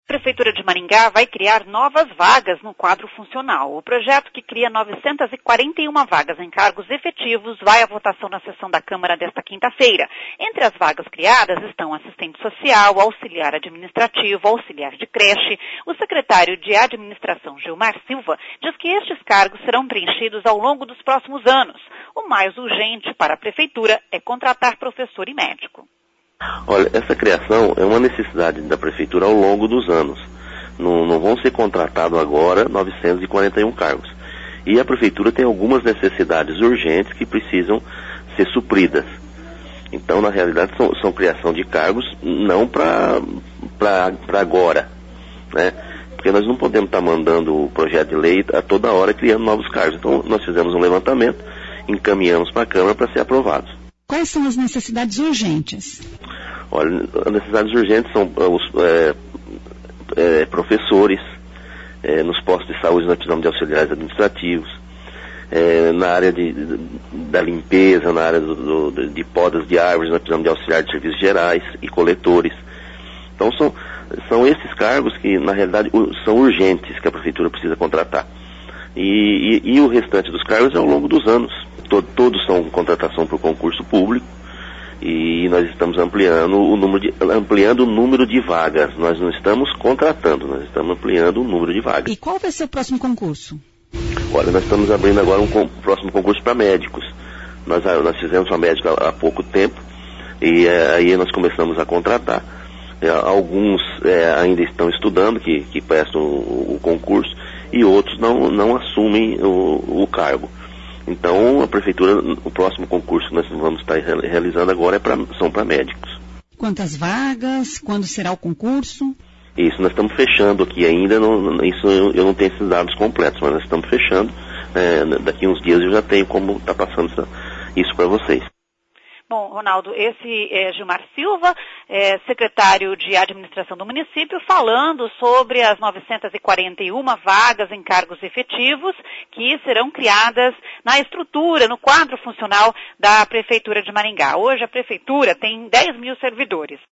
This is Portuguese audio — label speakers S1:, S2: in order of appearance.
S1: A Prefeitura de Maringá vai criar novas vagas no quadro funcional. O projeto, que cria 941 vagas em cargos efetivos, vai à votação na sessão da Câmara desta quinta-feira. Entre as vagas criadas estão assistente social, auxiliar administrativo, auxiliar de creche. O secretário de Administração, Gilmar Silva, diz que estes cargos serão preenchidos ao longo dos próximos anos. O mais urgente para a Prefeitura é contratar professor e médico.
S2: Olha, essa criação é uma necessidade da Prefeitura ao longo dos anos. Não vão ser contratados agora 941 cargos. E a Prefeitura tem algumas necessidades urgentes que precisam ser supridas. Então, na realidade, são criação de cargos não para agora, né? Porque nós não podemos estar mandando o projeto de lei a toda hora criando novos cargos. Então, nós fizemos um levantamento, encaminhamos para a Câmara para ser aprovados.
S3: Quais são as necessidades urgentes?
S2: Olha, as necessidades urgentes são os professores, nos postos de saúde nós precisamos de auxiliares administrativos, na área da limpeza, na área de podas de árvores, nós precisamos de auxiliares de serviços gerais e coletores. Então são esses cargos que, na realidade, são urgentes que a Prefeitura precisa contratar. E o restante dos cargos é ao longo dos anos. Todos são contratação por concurso público e nós estamos ampliando o número de vagas. Nós não estamos contratando, nós estamos ampliando o número de vagas.
S3: E qual vai ser o próximo concurso?
S2: Olha, nós estamos abrindo agora um próximo concurso para médicos. Nós fizemos uma médica há pouco tempo e aí nós começamos a contratar. Alguns ainda estão estudando, que prestam o concurso, e outros não assumem o cargo. Então, a Prefeitura, o próximo concurso que nós vamos estar realizando agora são para médicos.
S3: Quantas vagas? Quando será o concurso?
S2: Isso, nós estamos fechando aqui ainda, isso eu não tenho esses dados completos, mas nós estamos fechando. Daqui uns dias eu já tenho como estar passando isso para vocês.
S1: Bom, Ronaldo, esse é Gilmar Silva, secretário de Administração do município, falando sobre as 941 vagas em cargos efetivos que serão criadas na estrutura, no quadro funcional da Prefeitura de Maringá. Hoje a Prefeitura tem 10 mil servidores.